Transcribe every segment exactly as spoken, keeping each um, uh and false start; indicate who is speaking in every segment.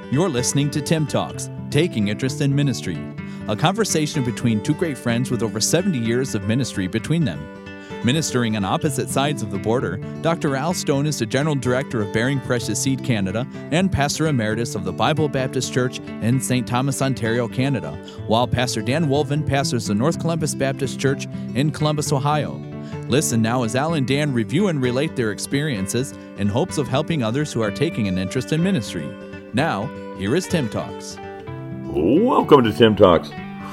Speaker 1: You're listening to Tim Talks, Taking Interest in Ministry, a conversation between two great friends with over seventy years of ministry between them. Ministering on opposite sides of the border, Doctor Al Stone is the General Director of Bearing Precious Seed Canada and Pastor Emeritus of the Bible Baptist Church in Saint Thomas, Ontario, Canada, while Pastor Dan Wolven pastors the North Columbus Baptist Church in Columbus, Ohio. Listen now as Al and Dan review and relate their experiences in hopes of helping others who are taking an interest in ministry. Now, here is Tim Talks.
Speaker 2: Welcome to Tim Talks.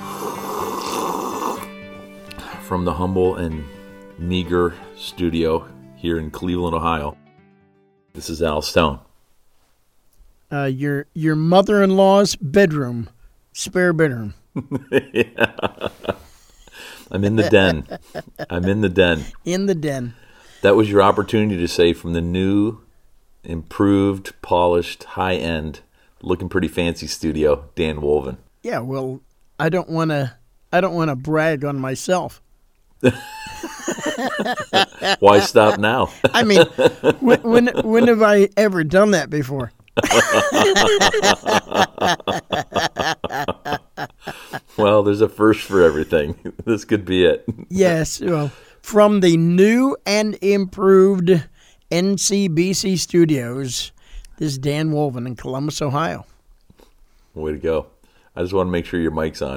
Speaker 2: From the humble and meager studio here in Cleveland, Ohio, this is Al Stone.
Speaker 3: Uh, your your mother-in-law's bedroom, spare bedroom.
Speaker 2: Yeah. I'm in the den. I'm in the den.
Speaker 3: In the den.
Speaker 2: That was your opportunity to say from the new, improved, polished, high-end, looking pretty fancy studio, Dan Wolven.
Speaker 3: Yeah, well, I don't want to. I don't want to brag on myself.
Speaker 2: Why stop now?
Speaker 3: I mean, when, when when have I ever done that before?
Speaker 2: Well, there's a first for everything. This could be it.
Speaker 3: Yes, well, from the new and improved N C B C studios, this is Dan Wolven in Columbus, Ohio.
Speaker 2: Way to go. I just want to make sure your mic's on.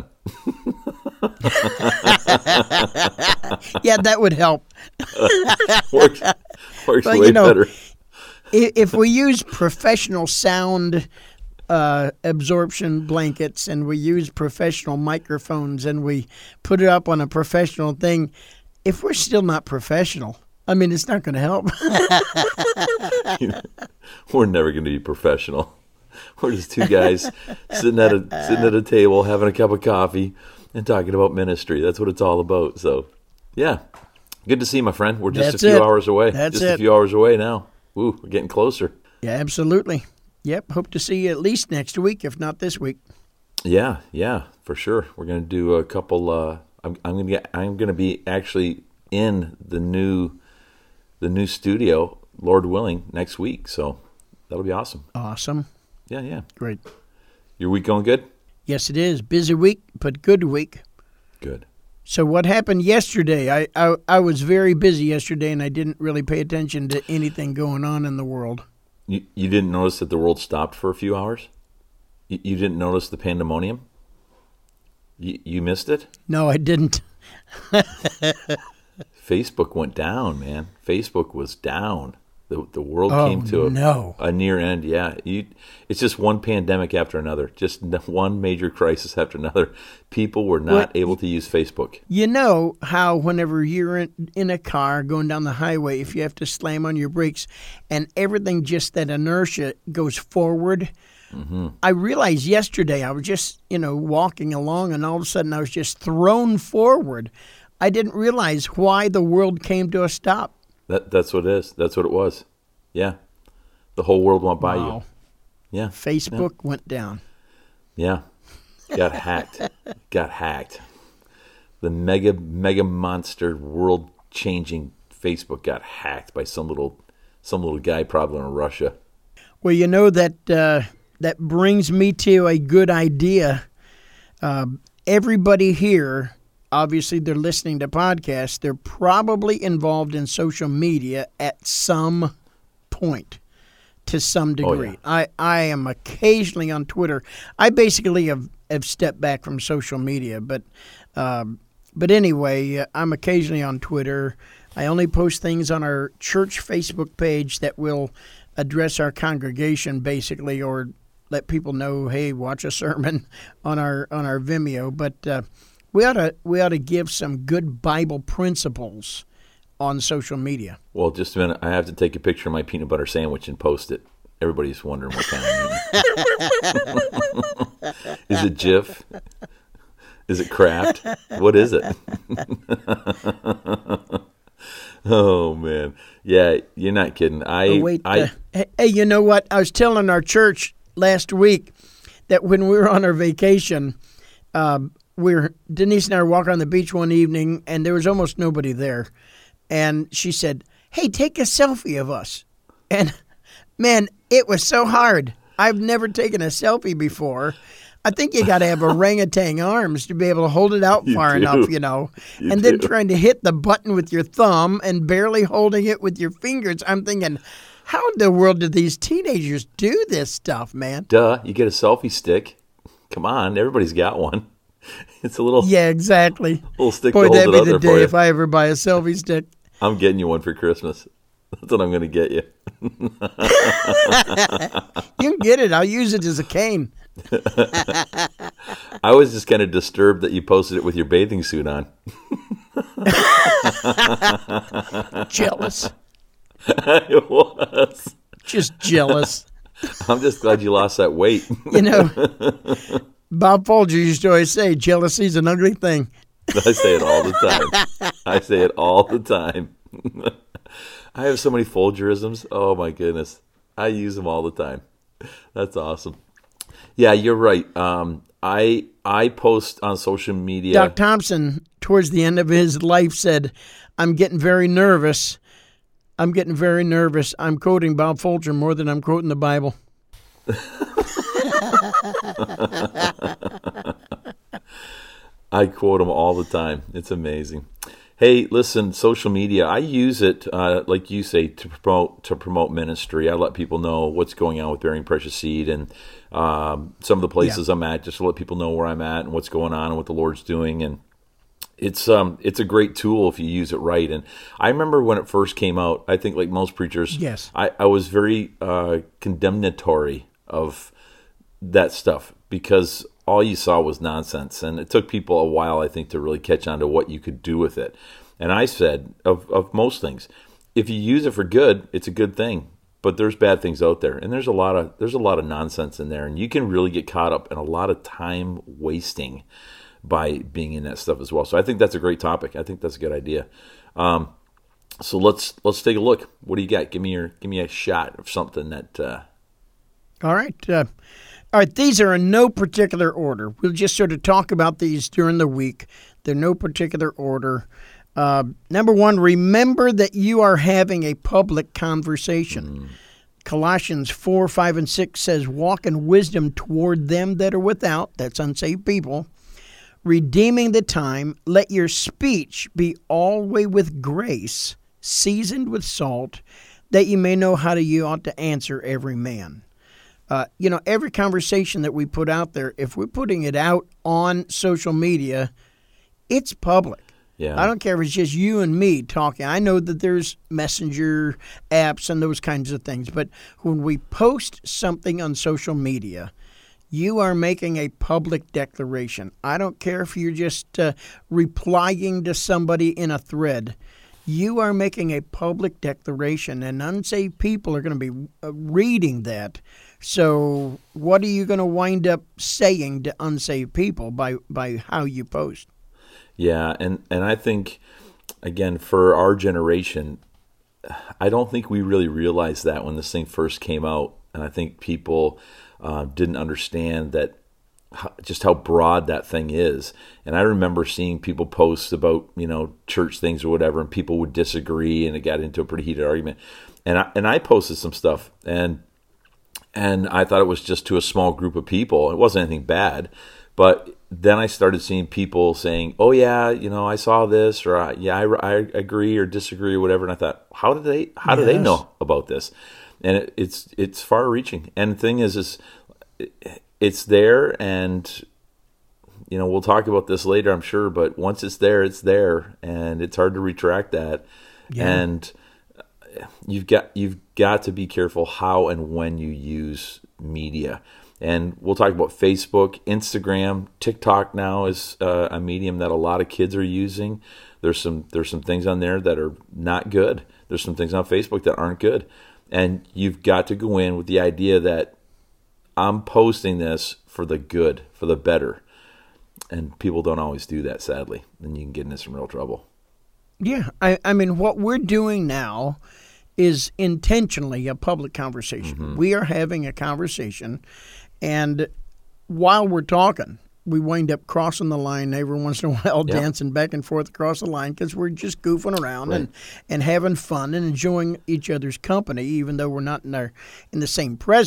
Speaker 3: Yeah, that would help.
Speaker 2: works works
Speaker 3: well,
Speaker 2: way
Speaker 3: you know,
Speaker 2: better.
Speaker 3: If we use professional sound uh, absorption blankets and we use professional microphones and we put it up on a professional thing, if we're still not professional, I mean, it's not going to help.
Speaker 2: We're never going to be professional. We're just two guys sitting at a sitting at a table having a cup of coffee and talking about ministry. That's what it's all about. So, yeah, good to see you, my friend. We're just
Speaker 3: That's
Speaker 2: a few
Speaker 3: it.
Speaker 2: hours away.
Speaker 3: That's
Speaker 2: just
Speaker 3: it.
Speaker 2: a few hours away now. Ooh, we're getting closer.
Speaker 3: Yeah, absolutely. Yep, hope to see you at least next week, if not this week.
Speaker 2: Yeah, yeah, for sure. We're going to do a couple. Uh, I'm, I'm going to get. I'm going to be actually in the new, the new studio, Lord willing, next week. So that'll be awesome.
Speaker 3: Awesome.
Speaker 2: Yeah, yeah.
Speaker 3: Great.
Speaker 2: Your week going good?
Speaker 3: Yes, it is. Busy week, but good week.
Speaker 2: Good.
Speaker 3: So what happened yesterday? I, I, I was very busy yesterday, and I didn't really pay attention to anything going on in the world.
Speaker 2: You you didn't notice that the world stopped for a few hours? You, you didn't notice the pandemonium? You, you missed it?
Speaker 3: No, I didn't.
Speaker 2: Facebook went down, man. Facebook was down. The the world
Speaker 3: Oh,
Speaker 2: came to a,
Speaker 3: no.
Speaker 2: a near end. Yeah, you, it's just one pandemic after another, just one major crisis after another. People were not
Speaker 3: Well,
Speaker 2: able to use Facebook.
Speaker 3: You know how whenever you're in, in a car going down the highway, if you have to slam on your brakes and everything, just that inertia goes forward.
Speaker 2: Mm-hmm.
Speaker 3: I realized yesterday I was just, you know, walking along and all of a sudden I was just thrown forward. I didn't realize why the world came to a stop.
Speaker 2: That that's what it is. That's what it was. Yeah, the whole world went by
Speaker 3: Wow.
Speaker 2: you. Yeah,
Speaker 3: Facebook went down.
Speaker 2: yeah, got hacked. Got hacked. The mega mega monster world changing Facebook got hacked by some little some little guy probably in Russia.
Speaker 3: Well, you know, that uh, that brings me to a good idea. Uh, everybody here, obviously they're listening to podcasts, they're probably involved in social media at some point, to some degree.
Speaker 2: Oh, yeah.
Speaker 3: I, I am occasionally on Twitter. I basically have, have stepped back from social media, but um, but anyway, uh, I'm occasionally on Twitter. I only post things on our church Facebook page that will address our congregation, basically, or let people know, hey, watch a sermon on our on our Vimeo. But uh, we ought to we ought to give some good Bible principles on social media.
Speaker 2: Well, just a minute. I have to take a picture of my peanut butter sandwich and post it. Everybody's wondering what kind of meat. Is it Jif? Is it Kraft? What is it? Oh, man. Yeah, you're not kidding. I,
Speaker 3: Oh, wait,
Speaker 2: I,
Speaker 3: uh, hey, hey, you know what? I was telling our church last week that when we were on our vacation, um, we were, Denise and I were walking on the beach one evening, and there was almost nobody there. And she said, hey, take a selfie of us. And, man, it was so hard. I've never taken a selfie before. I think you got to have orangutan arms to be able to hold it out far
Speaker 2: do.
Speaker 3: enough, you know.
Speaker 2: You
Speaker 3: and then
Speaker 2: do.
Speaker 3: trying to hit the button with your thumb and barely holding it with your fingers. I'm thinking, how in the world do these teenagers do this stuff, man?
Speaker 2: Duh, you get a selfie stick. Come on, everybody's got one. It's a little
Speaker 3: Yeah, exactly.
Speaker 2: little stick
Speaker 3: Boy,
Speaker 2: to hold
Speaker 3: that'd
Speaker 2: it
Speaker 3: be
Speaker 2: out
Speaker 3: the
Speaker 2: there for
Speaker 3: day
Speaker 2: you.
Speaker 3: if I ever buy a selfie stick.
Speaker 2: I'm getting you one for Christmas. That's what I'm going to get you.
Speaker 3: You can get it. I'll use it as a cane.
Speaker 2: I was just kind of disturbed that you posted it with your bathing suit on.
Speaker 3: Jealous.
Speaker 2: I was.
Speaker 3: Just jealous.
Speaker 2: I'm just glad you lost that weight.
Speaker 3: You know, Bob Folger used to always say, jealousy's an ugly thing.
Speaker 2: I say it all the time. I say it all the time. I have so many Folgerisms. Oh, my goodness. I use them all the time. That's awesome. Yeah, you're right. Um, I I post on social media.
Speaker 3: Doc Thompson, towards the end of his life, said, I'm getting very nervous. I'm getting very nervous. I'm quoting Bob Folger more than I'm quoting the Bible.
Speaker 2: I quote them all the time. It's amazing. Hey, listen, social media, I use it, uh, like you say, to promote to promote ministry. I let people know what's going on with Bearing Precious Seed and um, some of the places
Speaker 3: Yeah.
Speaker 2: I'm at, just to let people know where I'm at and what's going on and what the Lord's doing. And it's um it's a great tool if you use it right. And I remember when it first came out, I think like most preachers,
Speaker 3: Yes.
Speaker 2: I, I was very uh, condemnatory of that stuff because all you saw was nonsense. And it took people a while, I think, to really catch on to what you could do with it. And I said, of, of most things, if you use it for good, it's a good thing. But there's bad things out there. And there's a lot of there's a lot of nonsense in there. And you can really get caught up in a lot of time wasting by being in that stuff as well. So I think that's a great topic. I think that's a good idea. Um, so let's let's take a look. What do you got? Give me your give me a shot of something that uh,
Speaker 3: All right. Uh, all right. These are in no particular order. We'll just sort of talk about these during the week. They're no particular order. Uh, number one, remember that you are having a public conversation. Mm. Colossians four, five, and six says, walk in wisdom toward them that are without, that's unsaved people, redeeming the time. Let your speech be always with grace, seasoned with salt, that you may know how to, you ought to answer every man. Uh, you know, every conversation that we put out there, if we're putting it out on social media, it's public.
Speaker 2: Yeah.
Speaker 3: I don't care if it's just you and me talking. I know that there's messenger apps and those kinds of things, but when we post something on social media, you are making a public declaration. I don't care if you're just uh, replying to somebody in a thread. You are making a public declaration, and unsaved people are going to be uh, reading that. So what are you going to wind up saying to unsaved people by, by how you post?
Speaker 2: Yeah, and, and I think, again, for our generation, I don't think we really realized that when this thing first came out. And I think people uh, didn't understand that how, just how broad that thing is. And I remember seeing people post about, you know, church things or whatever, and people would disagree, and it got into a pretty heated argument. And I, and I posted some stuff, and and I thought it was just to a small group of people. It wasn't anything bad. But then I started seeing people saying, oh, yeah, you know, I saw this, or yeah, I, I agree or disagree or whatever. And I thought, how did they how do yes. they know about this? And it, it's it's far reaching. And the thing is, is it's there, and, you know, we'll talk about this later, I'm sure. But once it's there, it's there, and it's hard to retract that. Yeah. And you've got you've got to be careful how and when you use media. And we'll talk about Facebook, Instagram, TikTok now is uh, a medium that a lot of kids are using. There's some there's some things on there that are not good. There's some things on Facebook that aren't good. And you've got to go in with the idea that I'm posting this for the good, for the better. And people don't always do that, sadly. And you can get into some real trouble.
Speaker 3: Yeah, I, I mean, what we're doing now is intentionally a public conversation. Mm-hmm. We are having a conversation, and while we're talking, we wind up crossing the line every once in a while, yep. dancing back and forth across the line because we're just goofing around right. and, and having fun and enjoying each other's company, even though we're not in our in the same presence.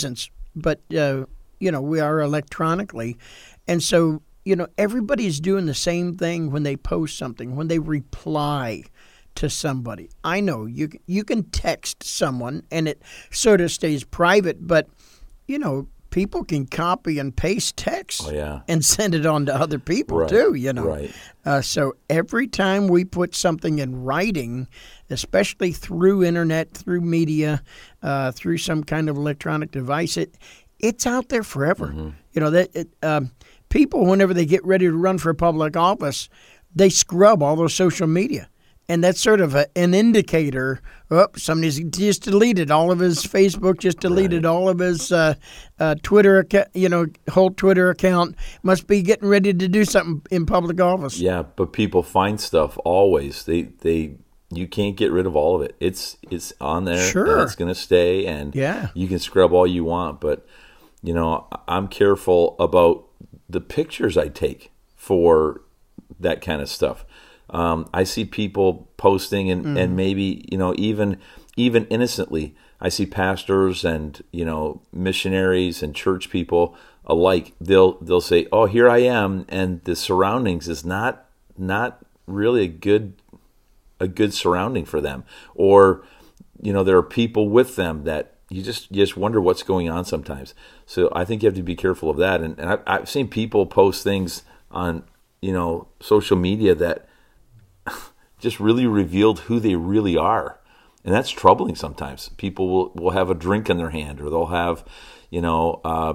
Speaker 3: but uh, you know, we are electronically, and so you know, everybody's doing the same thing when they post something, when they reply to somebody. I know you you can text someone and it sort of stays private, but you know, people can copy and paste text
Speaker 2: oh, yeah.
Speaker 3: and send it on to other people
Speaker 2: right.
Speaker 3: too, you know.
Speaker 2: Right.
Speaker 3: Uh, so every time we put something in writing, especially through internet, through media, uh, through some kind of electronic device, it it's out there forever. Mm-hmm. You know, that it, um, people, whenever they get ready to run for public office, they scrub all their social media. And that's sort of a, an indicator. Oh, somebody's just deleted all of his Facebook, just deleted right. all of his uh, uh, Twitter account, you know, whole Twitter account. Must be getting ready to do something in public office.
Speaker 2: Yeah, but people find stuff always. They they you can't get rid of all of it. It's it's on there.
Speaker 3: Sure.
Speaker 2: And it's going to stay, and
Speaker 3: yeah.
Speaker 2: you can scrub all you want. But you know, I'm careful about the pictures I take for that kind of stuff. Um, I see people posting and, mm. and maybe, you know, even even innocently, I see pastors and, you know, missionaries and church people alike. They'll they'll say, "Oh, here I am," and the surroundings is not not really a good a good surrounding for them. Or, you know, there are people with them that you just you just wonder what's going on sometimes. So I think you have to be careful of that. And, and I've, I've seen people post things on, you know, social media that just really revealed who they really are. And that's troubling sometimes. People will, will have a drink in their hand, or they'll have, you know, uh,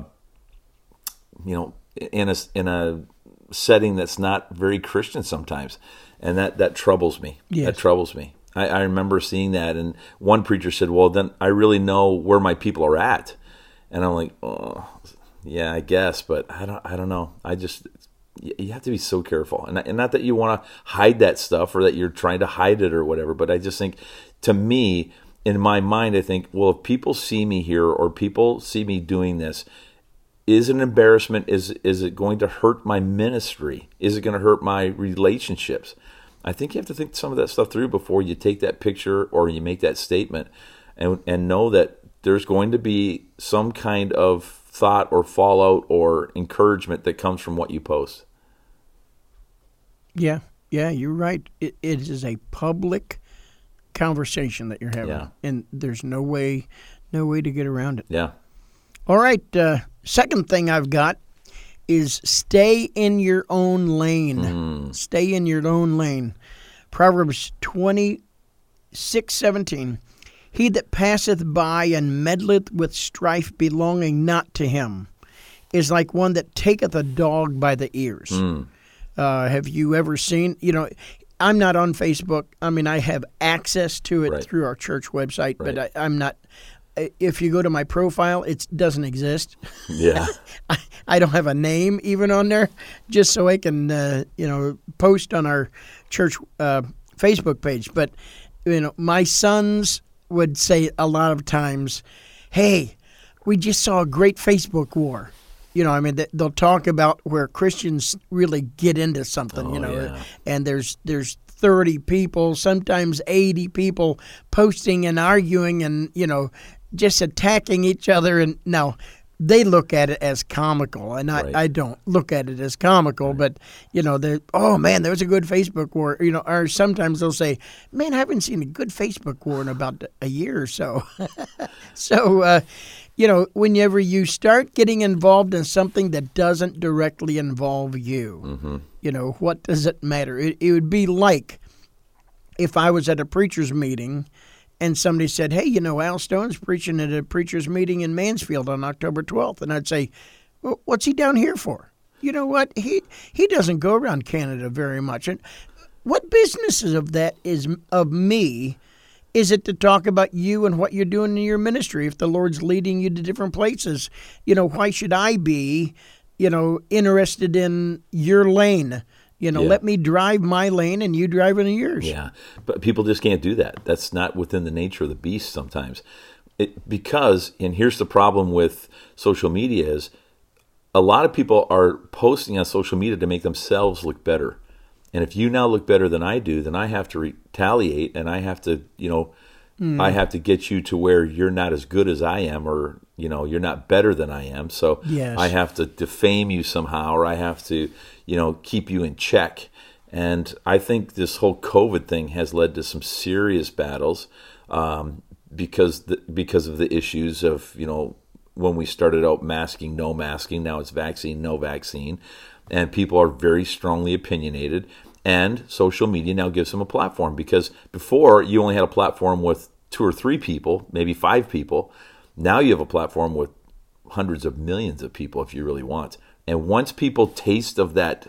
Speaker 2: you know, in a, in a setting that's not very Christian sometimes. And that, that troubles me.
Speaker 3: Yes.
Speaker 2: That troubles me. I, I remember seeing that. And one preacher said, well, then I really know where my people are at. And I'm like, oh, yeah, I guess, but I don't, I don't know. I just... You have to be so careful, and and not that you want to hide that stuff or that you're trying to hide it or whatever, but I just think, to me, in my mind, I think, well, if people see me here or people see me doing this, is it an embarrassment? Is is it going to hurt my ministry? Is it going to hurt my relationships? I think you have to think some of that stuff through before you take that picture or you make that statement, and and know that there's going to be some kind of thought or fallout or encouragement that comes from what you post.
Speaker 3: Yeah, yeah, you're right. It, it is a public conversation that you're having,
Speaker 2: yeah.
Speaker 3: and there's no way, no way to get around it.
Speaker 2: Yeah.
Speaker 3: All right. Uh, second thing I've got is stay in your own lane.
Speaker 2: Mm.
Speaker 3: Stay in your own lane. Proverbs twenty-six seventeen. He that passeth by and meddleth with strife belonging not to him is like one that taketh a dog by the ears.
Speaker 2: Mm.
Speaker 3: Uh, have you ever seen, you know, I'm not on Facebook. I mean, I have access to it
Speaker 2: right.
Speaker 3: through our church website,
Speaker 2: right.
Speaker 3: but I, I'm not, if you go to my profile, it doesn't exist.
Speaker 2: Yeah.
Speaker 3: I, I don't have a name even on there, just so I can, uh, you know, post on our church uh, Facebook page. But, you know, my sons would say a lot of times, hey, we just saw a great Facebook war. You know, I mean, they'll talk about where Christians really get into something,
Speaker 2: oh,
Speaker 3: you know,
Speaker 2: yeah.
Speaker 3: and there's there's thirty people, sometimes eighty people posting and arguing and, you know, just attacking each other. And now they look at it as comical, and I,
Speaker 2: right.
Speaker 3: I don't look at it as comical, right. but, you know, they're, oh, man, there was a good Facebook war. You know, or sometimes they'll say, man, I haven't seen a good Facebook war in about a year or so. so, uh, you know, whenever you start getting involved in something that doesn't directly involve you,
Speaker 2: mm-hmm.
Speaker 3: you know, what does it matter? It, it would be like if I was at a preacher's meeting and somebody said, hey, you know, Al Stone's preaching at a preacher's meeting in Mansfield on October twelfth. And I'd say, well, what's he down here for? You know what? He he doesn't go around Canada very much. And what business is of that is of me is it to talk about you and what you're doing in your ministry? If the Lord's leading you to different places, you know, why should I be, you know, interested in your lane? You know,
Speaker 2: yeah.
Speaker 3: let me drive my lane and you drive in yours.
Speaker 2: Yeah, but people just can't do that. That's not within the nature of the beast sometimes. It, because, and here's the problem with social media is, a lot of people are posting on social media to make themselves look better. And if you now look better than I do, then I have to retaliate, and I have to, you know, mm. I have to get you to where you're not as good as I am, or you know, you're not better than I am. So
Speaker 3: Yes.
Speaker 2: I have to defame you somehow, or I have to, you know, keep you in check. And I think this whole COVID thing has led to some serious battles um, because the, because of the issues of, you know, when we started out masking, no masking, now it's vaccine, no vaccine. And people are very strongly opinionated. And social media now gives them a platform, because before you only had a platform with two or three people, maybe five people. Now you have a platform with hundreds of millions of people if you really want. And once people taste of that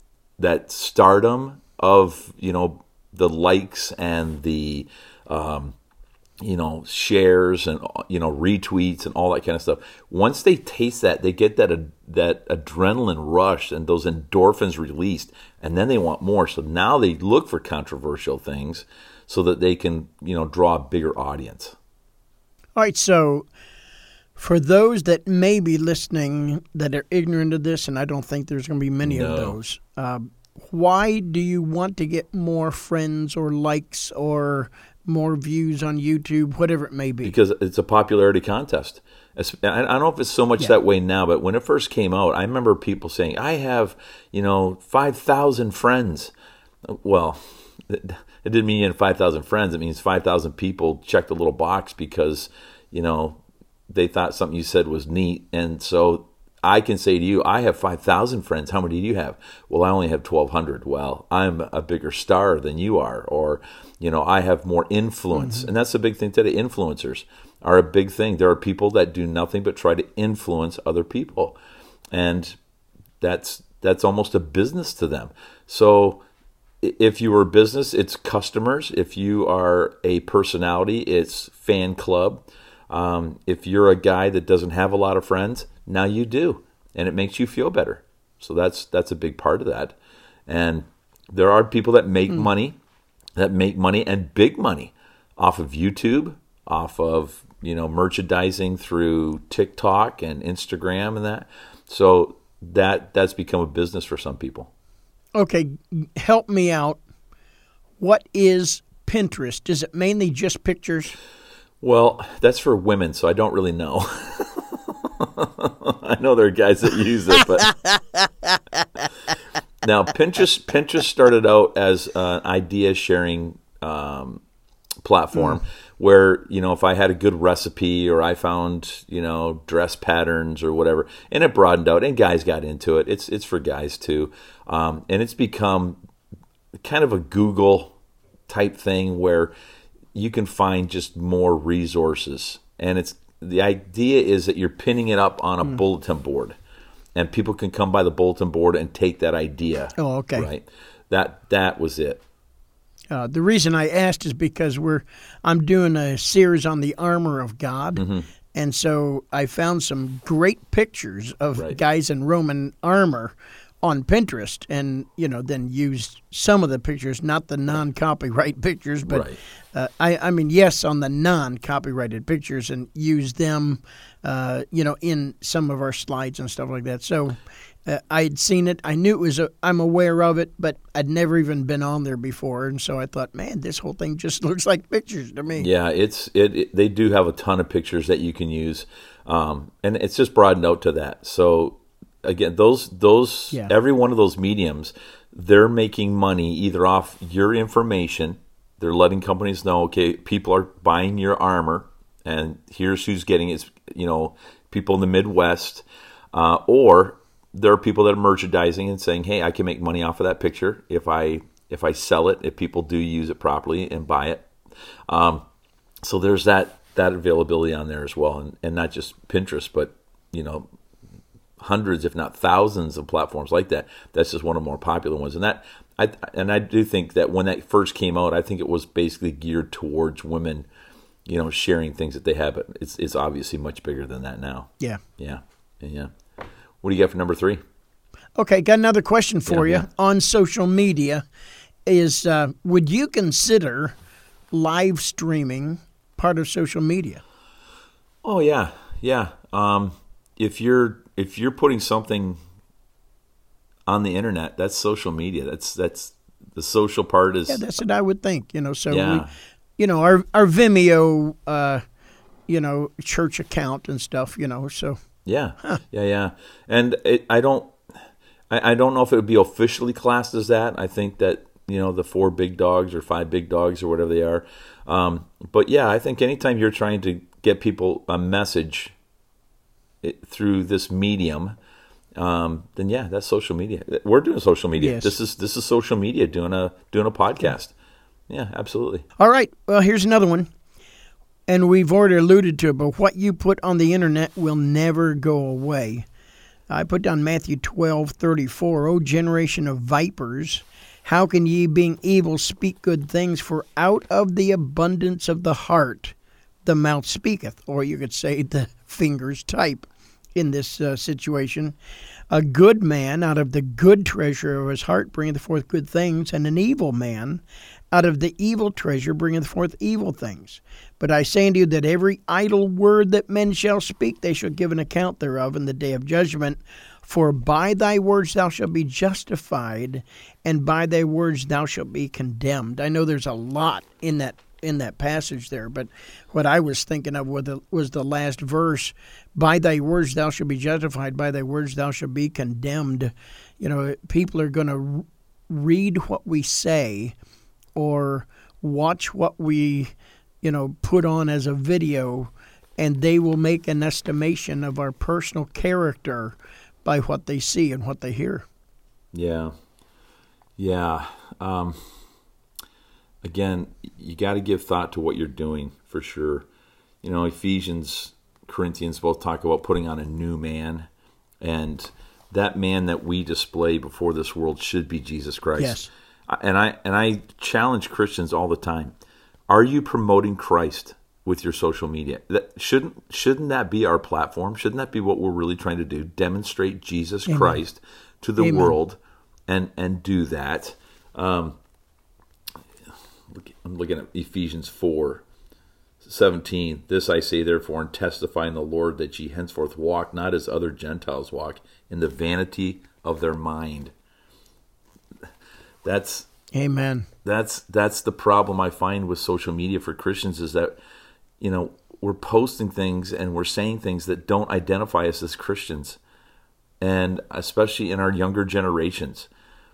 Speaker 2: that stardom of, you know, the likes and the, um, you know, shares and, you know, retweets and all that kind of stuff. Once they taste that, they get that, uh, that adrenaline rush and those endorphins released, and then they want more. So now they look for controversial things so that they can, you know, draw a bigger audience.
Speaker 3: All right, so for those that may be listening that are ignorant of this, and I don't think there's going to be many
Speaker 2: No.
Speaker 3: of those, uh, why do you want to get more friends or likes or more views on YouTube, whatever it may be?
Speaker 2: Because it's a popularity contest. It's- I don't know if it's so much
Speaker 3: Yeah.
Speaker 2: that way now, but when it first came out, I remember people saying, I have, you know, five thousand friends. Well, it it didn't mean you had five thousand friends. It means five thousand people checked a little box because, you know, they thought something you said was neat. And so I can say to you, I have five thousand friends. How many do you have? Well, I only have twelve hundred. Well, I'm a bigger star than you are. Or, you know, I have more influence. Mm-hmm. And that's the big thing today. Influencers are a big thing. There are people that do nothing but try to influence other people. And that's that's almost a business to them. So if you are a business, it's customers. If you are a personality, it's fan club. Um, if you're a guy that doesn't have a lot of friends, now you do, and it makes you feel better. So that's that's a big part of that. And there are people that make mm. money, that make money and big money off of YouTube, off of, you know, merchandising through TikTok and Instagram and that. So that that's become a business for some people.
Speaker 3: Okay, help me out. What is Pinterest? Is it mainly just pictures?
Speaker 2: Well, that's for women, so I don't really know. I know there are guys that use it, but now Pinterest Pinterest started out as an idea sharing um, platform mm. where, you know, if I had a good recipe or I found, you know, dress patterns or whatever, and it broadened out, and guys got into it. It's it's for guys too, um, and it's become kind of a Google type thing where you can find just more resources. And it's the idea is that you're pinning it up on a mm. bulletin board, and people can come by the bulletin board and take that idea.
Speaker 3: Oh, okay.
Speaker 2: Right. That that was it.
Speaker 3: Uh, the reason I asked is because we're I'm doing a series on the armor of God, mm-hmm. and so I found some great pictures of right. guys in Roman armor on Pinterest, and, you know, then used some of the pictures, not the non-copyright pictures, but
Speaker 2: right.
Speaker 3: uh, I, I mean, yes, on the non-copyrighted pictures, and used them, uh, you know, in some of our slides and stuff like that. So uh, I had seen it. I knew it was, a, I'm aware of it, but I'd never even been on there before. And so I thought, man, this whole thing just looks like pictures to me.
Speaker 2: Yeah, it's it. it they do have a ton of pictures that you can use, um, and it's just broadened out to that. So again, those those
Speaker 3: yeah.
Speaker 2: every one of those mediums, they're making money either off your information. They're letting companies know, okay, people are buying your armor, and here's who's getting it. It's, you know, people in the Midwest, uh, or there are people that are merchandising and saying, hey, I can make money off of that picture if I if I sell it, if people do use it properly and buy it. Um, so there's that that availability on there as well, and, and not just Pinterest, but, you know, hundreds, if not thousands, of platforms like that. That's just one of the more popular ones, and that I and I do think that when that first came out, I think it was basically geared towards women, you know, sharing things that they have. But it's it's obviously much bigger than that now.
Speaker 3: Yeah,
Speaker 2: yeah, yeah. What do you got for number three?
Speaker 3: Okay, got another question for
Speaker 2: yeah,
Speaker 3: you
Speaker 2: yeah.
Speaker 3: on social media. Is uh, would you consider live streaming part of social media?
Speaker 2: Oh yeah, yeah. Um, if you're if you're putting something on the internet, that's social media. That's that's the social part is.
Speaker 3: Yeah, that's what I would think. You know, so
Speaker 2: yeah.
Speaker 3: we, you know, our our Vimeo uh, you know, church account and stuff, you know, so.
Speaker 2: Yeah,
Speaker 3: huh.
Speaker 2: yeah, yeah. And it, I don't, I, I don't know if it would be officially classed as that. I think that, you know, the four big dogs or five big dogs or whatever they are. Um, but yeah, I think anytime you're trying to get people a message it, through this medium, um, then yeah, that's social media. We're doing social media.
Speaker 3: Yes.
Speaker 2: This is this is social media doing a doing a podcast. Yeah, absolutely.
Speaker 3: All right. Well, here's another one. And we've already alluded to it, but what you put on the internet will never go away. I put down Matthew twelve thirty-four. O generation of vipers, how can ye, being evil, speak good things? For out of the abundance of the heart, the mouth speaketh. Or you could say the fingers type in this uh, situation. A good man out of the good treasure of his heart bringeth forth good things, and an evil man out of the evil treasure bringeth forth evil things. But I say unto you that every idle word that men shall speak, they shall give an account thereof in the day of judgment. For by thy words thou shalt be justified, and by thy words thou shalt be condemned. I know there's a lot in that in that passage there, but what I was thinking of was the, was the last verse. By thy words thou shalt be justified, by thy words thou shalt be condemned. You know, people are going to read what we say or watch what we, you know, put on as a video, and they will make an estimation of our personal character by what they see and what they hear.
Speaker 2: Yeah. Yeah. Um, again, you got to give thought to what you're doing, for sure. You know, Ephesians, Corinthians both talk about putting on a new man, and that man that we display before this world should be Jesus Christ.
Speaker 3: Yes.
Speaker 2: And I and I challenge Christians all the time. Are you promoting Christ with your social media? That shouldn't shouldn't that be our platform? Shouldn't that be what we're really trying to do? Demonstrate Jesus
Speaker 3: Amen.
Speaker 2: Christ to the
Speaker 3: Amen.
Speaker 2: world, and and do that. Um, I'm looking at Ephesians four seventeen. This I say therefore, and testify in the Lord, that ye henceforth walk not as other Gentiles walk, in the vanity of their mind. That's
Speaker 3: Amen.
Speaker 2: That's that's the problem I find with social media for Christians, is that, you know, we're posting things and we're saying things that don't identify us as Christians, and especially in our younger generations.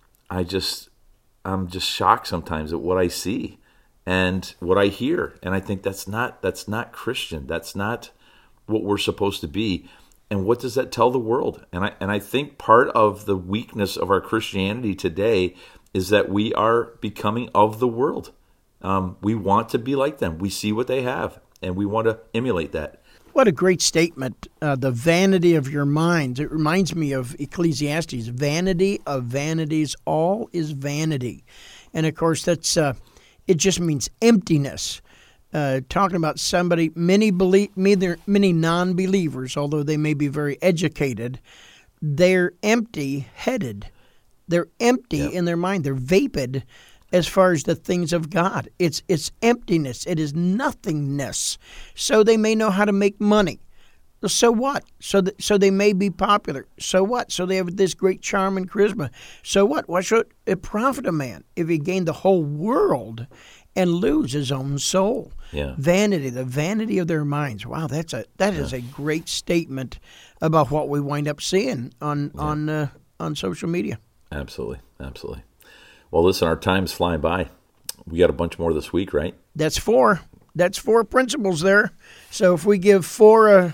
Speaker 2: I just I'm just shocked sometimes at what I see and what I hear, and I think that's not that's not Christian. That's not what we're supposed to be. And what does that tell the world? And I and I think part of the weakness of our Christianity today is that we are becoming of the world. Um, we want to be like them. We see what they have, and we want to emulate that.
Speaker 3: What a great statement, uh, the vanity of your minds. It reminds me of Ecclesiastes. Vanity of vanities, all is vanity. And, of course, that's uh, it just means emptiness. Uh, talking about somebody, many, belie- many non-believers, although they may be very educated, they're empty-headed. They're empty yep. in their mind. They're vapid as far as the things of God. It's it's emptiness. It is nothingness. So they may know how to make money. So what? So that, so they may be popular. So what? So they have this great charm and charisma. So what? What should it profit a man if he gained the whole world and lose his own soul?
Speaker 2: Yeah.
Speaker 3: Vanity, the vanity of their minds. Wow, that's a that yeah. is a great statement about what we wind up seeing on yeah. on uh, on social media.
Speaker 2: Absolutely, absolutely. Well, listen, our time's flying by. We got a bunch more this week, right?
Speaker 3: That's four. That's four principles there. So if we give four a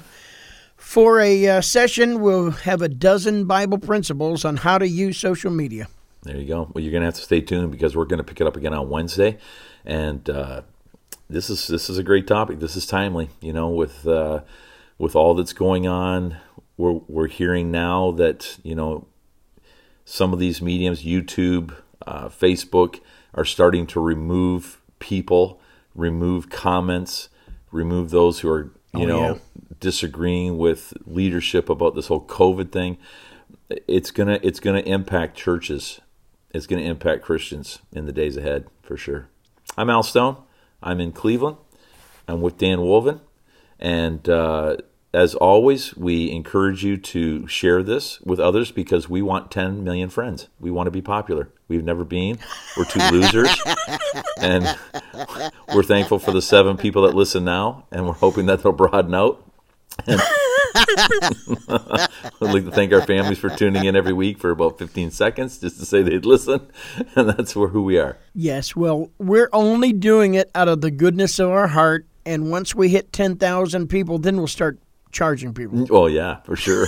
Speaker 3: for a uh, session, we'll have a dozen Bible principles on how to use social media.
Speaker 2: There you go. Well, you're going to have to stay tuned, because we're going to pick it up again on Wednesday, and uh, this is this is a great topic. This is timely, you know, with uh, with all that's going on. We're we're hearing now that, you know, some of these mediums, YouTube, uh, Facebook, are starting to remove people, remove comments, remove those who are, you oh, know, yeah. disagreeing with leadership about this whole COVID thing. It's gonna it's gonna impact churches. It's gonna impact Christians in the days ahead, for sure. I'm Al Stone. I'm in Cleveland. I'm with Dan Wolven, and uh, as always, we encourage you to share this with others because we want ten million friends. We want to be popular. We've never been. We're two losers. And we're thankful for the seven people that listen now, and we're hoping that they'll broaden out. And I'd like to thank our families for tuning in every week for about fifteen seconds just to say they'd listen, and that's where who we are.
Speaker 3: Yes, well, we're only doing it out of the goodness of our heart, and once we hit ten thousand people, then we'll start charging people.
Speaker 2: Oh, yeah, for sure.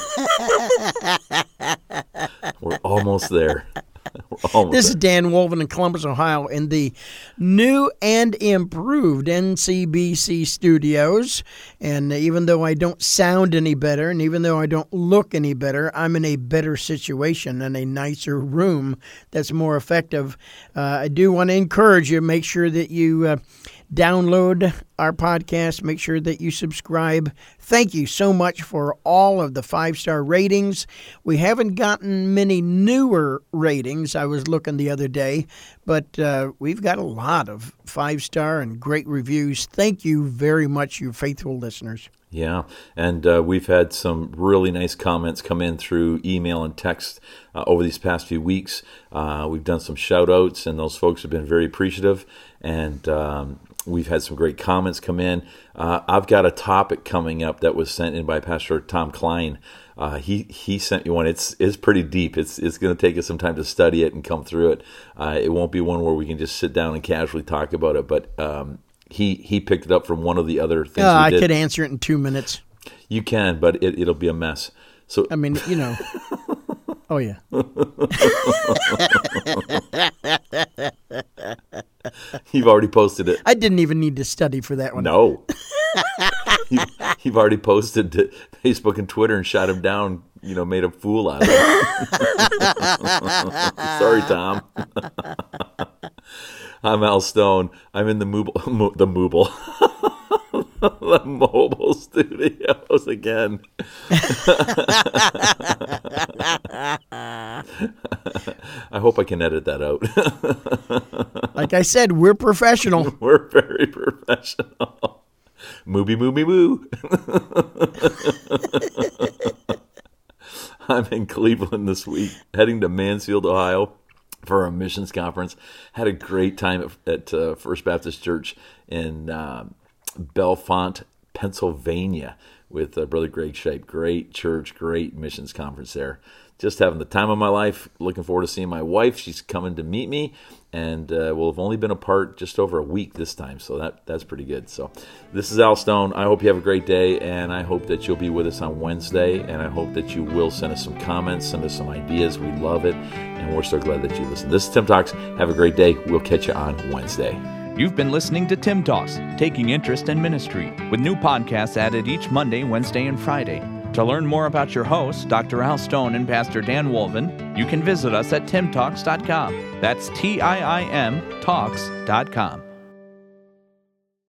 Speaker 2: We're almost there. We're almost
Speaker 3: This
Speaker 2: there.
Speaker 3: is Dan Wolven in Columbus, Ohio, in the new and improved N C B C studios. And even though I don't sound any better, and even though I don't look any better, I'm in a better situation and a nicer room that's more effective. Uh, I do want to encourage you, make sure that you uh, download our podcast. Make sure that you subscribe. Thank you so much for all of the five-star ratings. We haven't gotten many newer ratings. I was looking the other day, but uh, we've got a lot of five-star and great reviews. Thank you very much, you faithful listeners.
Speaker 2: Yeah, and uh, we've had some really nice comments come in through email and text uh, over these past few weeks. Uh, we've done some shout-outs, and those folks have been very appreciative, and um, we've had some great comments come in. Uh, I've got a topic coming up that was sent in by Pastor Tom Klein. Uh, he he sent me one. It's it's pretty deep. It's it's going to take us some time to study it and come through it. Uh, it won't be one where we can just sit down and casually talk about it, but um, he he picked it up from one of the other things
Speaker 3: Uh,
Speaker 2: we
Speaker 3: I
Speaker 2: did.
Speaker 3: could answer it in two minutes.
Speaker 2: You can, but it, it'll be a mess. So
Speaker 3: I mean, you know. Oh, yeah.
Speaker 2: You've already posted it.
Speaker 3: I didn't even need to study for that one.
Speaker 2: No. you, you've already posted to Facebook and Twitter and shot him down, you know, made a fool out of him. Sorry, Tom. I'm Al Stone. I'm in the mobile, mo- the mobile, the mobile studios again. I hope I can edit that out.
Speaker 3: Like I said, we're professional.
Speaker 2: We're very professional. Mooby, mooby, moo. I'm in Cleveland this week, heading to Mansfield, Ohio, for a missions conference. Had a great time at, at uh, First Baptist Church in uh, Bellefonte, Pennsylvania, with uh, Brother Greg Scheib. Great church, great missions conference there. Just having the time of my life. Looking forward to seeing my wife. She's coming to meet me, and uh, we'll have only been apart just over a week this time, so that that's pretty good. So this is Al Stone. I hope you have a great day, and I hope that you'll be with us on Wednesday, and I hope that you will send us some comments, send us some ideas. We love it, and we're so glad that you listen. This is Tim Talks. Have a great day. We'll catch you on Wednesday.
Speaker 1: You've been listening to Tim Talks, Taking Interest in Ministry, with new podcasts added each Monday, Wednesday, and Friday. To learn more about your hosts, Doctor Al Stone and Pastor Dan Wolven, you can visit us at tim talks dot com. That's T I I M talks dot com.